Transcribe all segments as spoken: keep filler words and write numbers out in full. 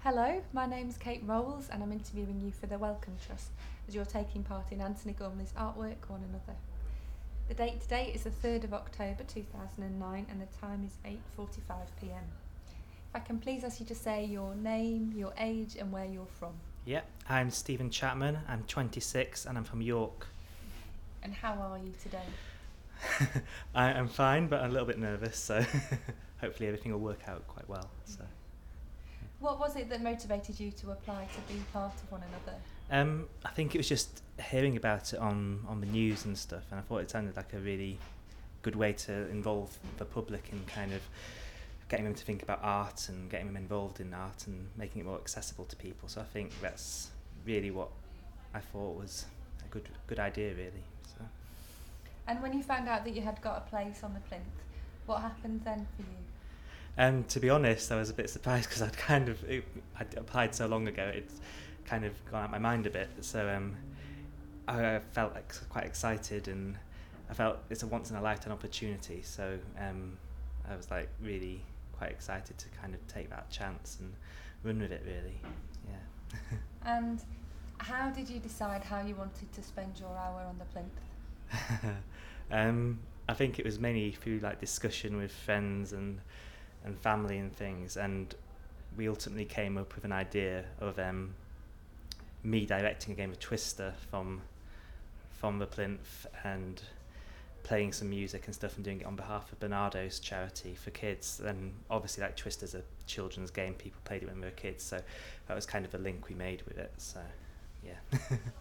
Hello, my name's Kate Rolls and I'm interviewing you for the Wellcome Trust as you're taking part in Anthony Gormley's artwork One Another. The date today is the third of October two thousand nine and the time is eight forty-five p m. If I can please ask you to say your name, your age and where you're from. Yeah, I'm Stephen Chapman, I'm twenty-six and I'm from York. And how are you today? I, I'm fine, but I'm a little bit nervous, so hopefully everything will work out quite well. So, What was it that motivated you to apply to be part of One Another? um, I think it was just hearing about it on, on the news and stuff, and I thought it sounded like a really good way to involve the public in kind of getting them to think about art and getting them involved in art and making it more accessible to people. So I think that's really what I thought was a good good idea, really. So. And when you found out that you had got a place on the plinth, what happened then for you? Um, to be honest, I was a bit surprised because I'd kind of it, I'd applied so long ago. It's kind of gone out my mind a bit. So um, I felt like quite excited, and I felt it's a once in a lifetime opportunity. So um, I was like really quite excited to kind of take that chance and run with it. Really, yeah. And how did you decide how you wanted to spend your hour on the plinth? um, I think it was mainly through like discussion with friends and and family and things, and we ultimately came up with an idea of um, me directing a game of Twister from from the plinth and playing some music and stuff and doing it on behalf of Bernardo's charity for kids. And obviously like Twister's a children's game, people played it when they were kids, so that was kind of a link we made with it. So yeah.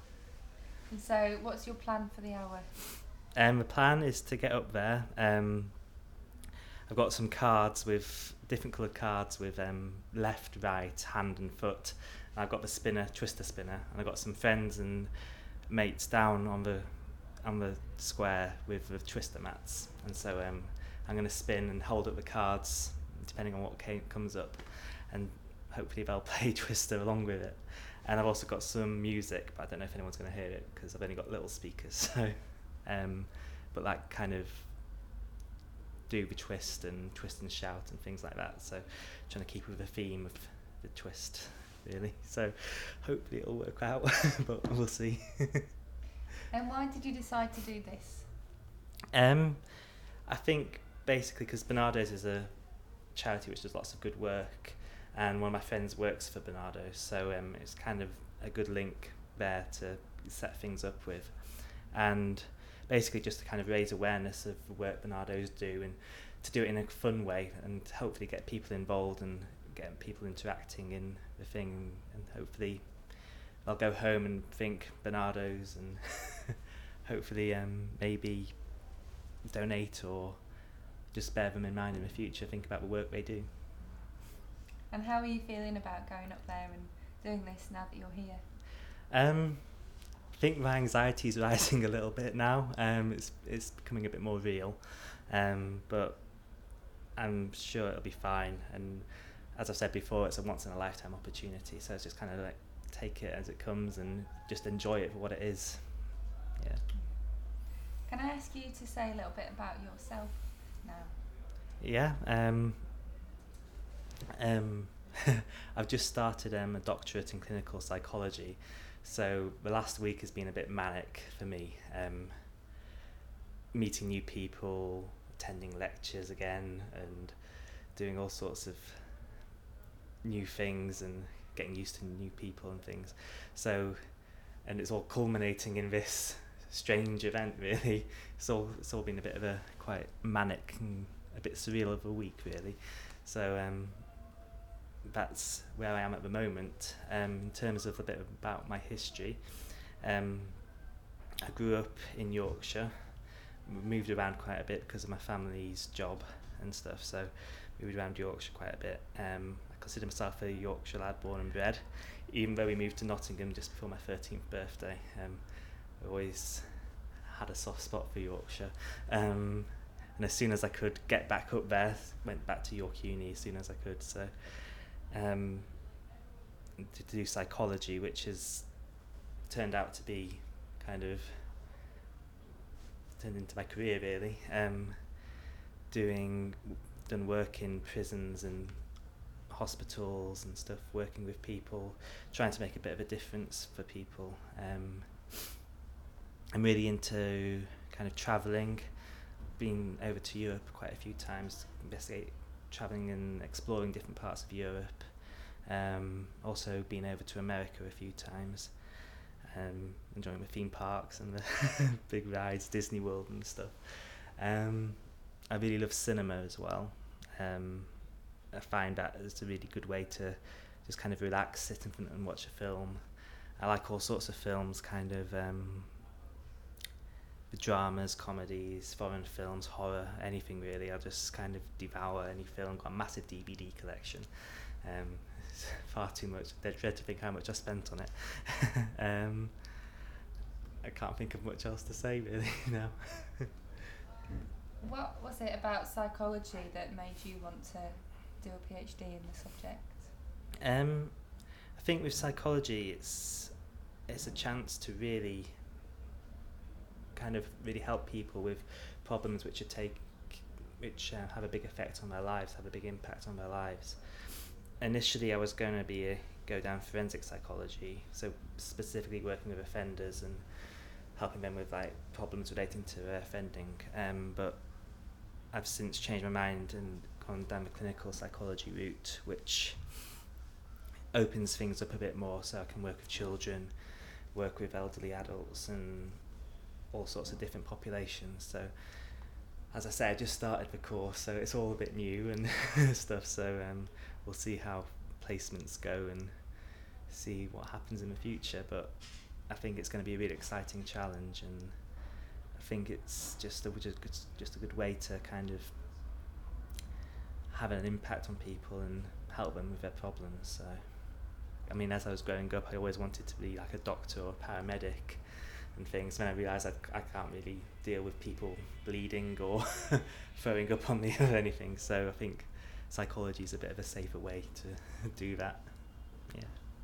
And so what's your plan for the hour? Um, the plan is to get up there. Um, I've got some cards with different coloured cards with um, left, right, hand and foot. And I've got the spinner, Twister spinner, and I've got some friends and mates down on the on the square with the Twister mats. And so um, I'm going to spin and hold up the cards depending on what came, comes up, and hopefully they'll play Twister along with it. And I've also got some music, but I don't know if anyone's going to hear it because I've only got little speakers. So, um, but that kind of do the twist and twist and shout and things like that. So trying to keep with the theme of the twist, really. So hopefully it'll work out, but we'll see. And why did you decide to do this? Um, I think basically because Bernardo's is a charity which does lots of good work, and one of my friends works for Bernardo's, so um, it's kind of a good link there to set things up with. And basically just to kind of raise awareness of the work Bernardo's do, and to do it in a fun way and hopefully get people involved and get people interacting in the thing, and hopefully they'll go home and think Bernardo's and hopefully um, maybe donate or just bear them in mind in the future, think about the work they do. And how are you feeling about going up there and doing this now that you're here? Um, I think my anxiety is rising a little bit now. Um, it's it's becoming a bit more real, um, but I'm sure it'll be fine. And as I've said before, it's a once in a lifetime opportunity. So it's just kind of like take it as it comes and just enjoy it for what it is. Yeah. Can I ask you to say a little bit about yourself now? Yeah. Um, um, I've just started um, a doctorate in clinical psychology. So the last week has been a bit manic for me, um, meeting new people, attending lectures again, and doing all sorts of new things and getting used to new people and things. So, and it's all culminating in this strange event, really. It's all, it's all been a bit of a quite manic and a bit surreal of a week, really. So, um, that's where I am at the moment. Um, in terms of a bit about my history, um, I grew up in Yorkshire, moved around quite a bit because of my family's job and stuff, so moved around Yorkshire quite a bit. Um, I consider myself a Yorkshire lad, born and bred, even though we moved to Nottingham just before my thirteenth birthday. Um, I always had a soft spot for Yorkshire. Um, and as soon as I could get back up there, went back to York Uni as soon as I could. So um, to, to do psychology, which has turned out to be kind of turned into my career, really. Um, doing done work in prisons and hospitals and stuff, working with people, trying to make a bit of a difference for people. Um, I'm really into kind of travelling, been over to Europe quite a few times, investigate travelling and exploring different parts of Europe. Um, also been over to America a few times, um, enjoying the theme parks and the big rides, Disney World and stuff. Um, I really love cinema as well. Um, I find that it's a really good way to just kind of relax, sit in front and watch a film. I like all sorts of films, kind of um, the dramas, comedies, foreign films, horror, anything really. I'll just kind of devour any film. Got a massive D V D collection. Um, it's far too much. I dread to think how much I spent on it. um, I can't think of much else to say really now. What was it about psychology that made you want to do a PhD in the subject? Um, I think with psychology, it's it's a chance to really kind of really help people with problems which are take which uh, have a big effect on their lives, have a big impact on their lives. Initially, I was going to be a, go down forensic psychology, so specifically working with offenders and helping them with like problems relating to uh, offending. Um, but I've since changed my mind and gone down the clinical psychology route, which opens things up a bit more, so I can work with children, work with elderly adults and all sorts of different populations. So as I say, I just started the course, so it's all a bit new and stuff, so um, we'll see how placements go and see what happens in the future. But I think it's going to be a really exciting challenge, and I think it's just a, just, just a good way to kind of have an impact on people and help them with their problems. So, I mean, as I was growing up, I always wanted to be like a doctor or a paramedic and things. When I realised I, I can't really deal with people bleeding or throwing up on me or anything, so I think psychology is a bit of a safer way to do that. Yeah.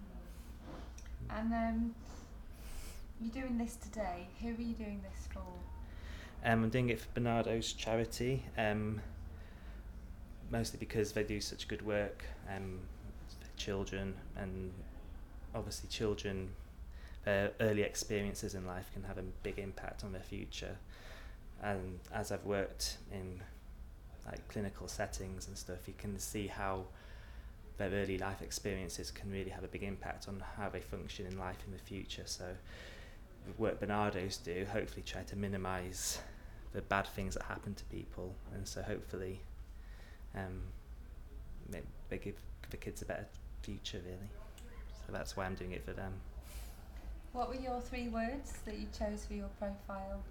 And um, you're doing this today. Who are you doing this for? Um, I'm doing it for Bernardo's charity, um, mostly because they do such good work um, for children, and obviously children, their early experiences in life can have a big impact on their future. And as I've worked in like clinical settings and stuff, you can see how their early life experiences can really have a big impact on how they function in life in the future. So the work Bernardo's do, hopefully try to minimise the bad things that happen to people, and so hopefully um, they, they give the kids a better future really. So that's why I'm doing it for them. What were your three words that you chose for your profile?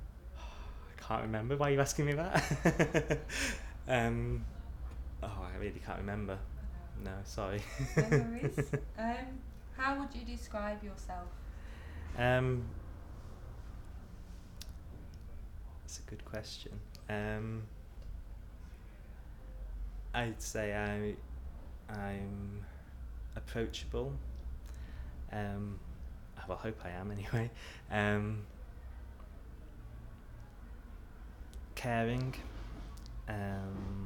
I can't remember. Why are you asking me that? um, oh, I really can't remember. No, sorry. No worries. um, how would you describe yourself? Um, that's a good question. Um, I'd say I, I'm approachable. Um, well, I hope I am anyway. Um, caring. Um,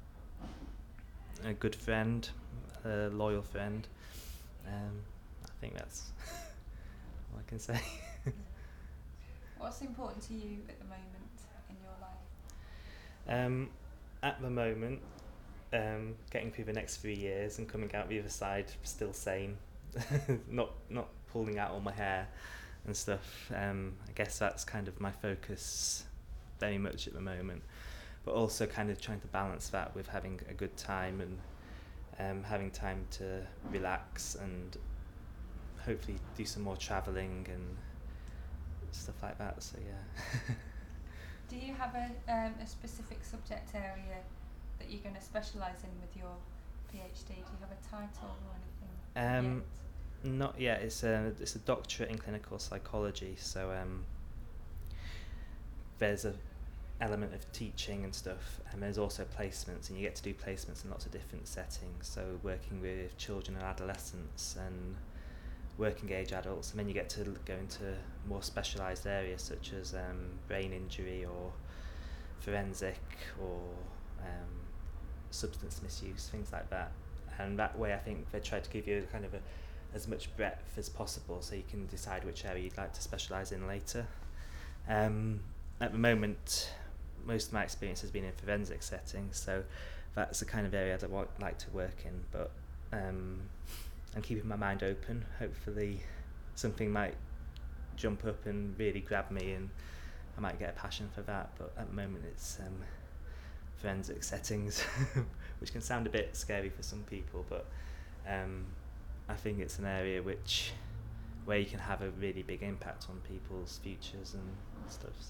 a good friend, a loyal friend. Um, I think that's all I can say. What's important to you at the moment in your life? Um, at the moment, um, getting through the next three years and coming out the other side still sane, not not pulling out all my hair and stuff. Um, I guess that's kind of my focus very much at the moment, but also kind of trying to balance that with having a good time and um, having time to relax and hopefully do some more travelling and stuff like that. So yeah. Do you have a um, a specific subject area that you're going to specialise in with your PhD? Do you have a title or anything Um, yet? Not yet. It's a it's a doctorate in clinical psychology. So um, there's a element of teaching and stuff, and there's also placements, and you get to do placements in lots of different settings. So working with children and adolescents and working age adults, and then you get to l- go into more specialised areas such as um, brain injury or forensic or um, substance misuse, things like that. and that way I think they try to give you kind of a, as much breadth as possible so you can decide which area you'd like to specialise in later. Um, at the moment, most of my experience has been in forensic settings, so that's the kind of area I'd wa- like to work in, but um, I'm keeping my mind open. Hopefully something might jump up and really grab me and I might get a passion for that, but at the moment it's um, forensic settings, which can sound a bit scary for some people, but um, I think it's an area which where you can have a really big impact on people's futures and stuff. So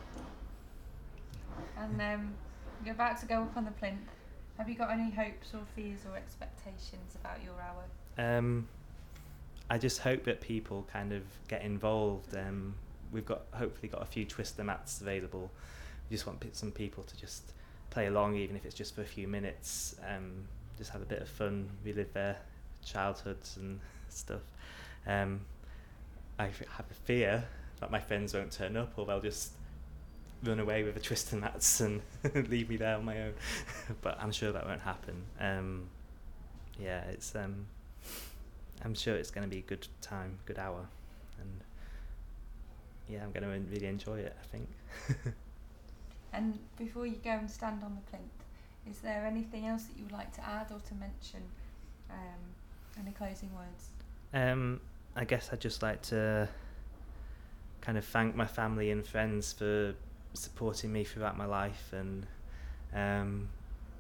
yeah. And um, you're about to go up on the plinth. Have you got any hopes or fears or expectations about your hour? Um, I just hope that people kind of get involved. Um, we've got hopefully got a few twister mats available. We just want p- some people to just play along, even if it's just for a few minutes. Um, just have a bit of fun, relive their childhoods and stuff. Um, I f- have a fear that my friends won't turn up, or they'll just run away with the twister mats and leave me there on my own. But I'm sure that won't happen. Um, yeah, it's. Um, I'm sure it's going to be a good time, good hour, and yeah, I'm going to really enjoy it, I think. And before you go and stand on the plinth, is there anything else that you would like to add or to mention? Um, any closing words? Um, I guess I'd just like to kind of thank my family and friends for supporting me throughout my life, and um,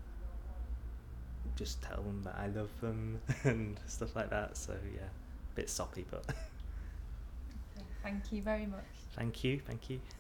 just tell them that I love them and stuff like that. So yeah, a bit soppy, but Thank you very much. thank you, thank you.